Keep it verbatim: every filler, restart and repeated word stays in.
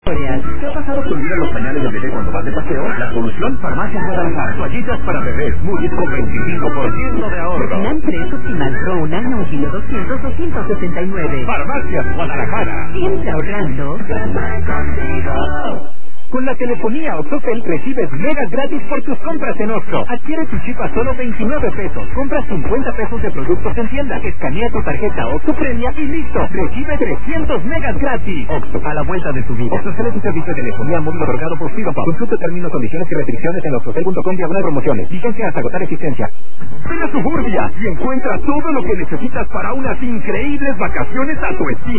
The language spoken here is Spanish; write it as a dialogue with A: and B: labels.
A: ¿Te ha pasado que olvidas los pañales de bebé cuando vas de paseo? La solución, Farmacias Guadalajara. Toallitas para bebés, Mugit con veinticinco por ciento de ahorro.
B: Plan tres Optimal Pro, un año y kilo doscientos, doscientos sesenta y nueve.
A: Farmacias Guadalajara.
B: Siempre ahorrando.
A: Con la telefonía Octocel recibes megas gratis por tus compras en Oxxo. Adquiere tu chip a solo veintinueve pesos. Compras cincuenta pesos de productos en tienda. Escanea tu tarjeta Oxxo Premia y listo. Recibe trescientos megas gratis. Oxxo, a la vuelta de tu vida. Octocel es un servicio de telefonía móvil otorgado por Freedom. Consulta términos, condiciones y restricciones en oxocel punto com diagonal promociones. Vigencia hasta agotar existencia. Ven a Suburbia y encuentra todo lo que necesitas para unas increíbles vacaciones a tu estilo.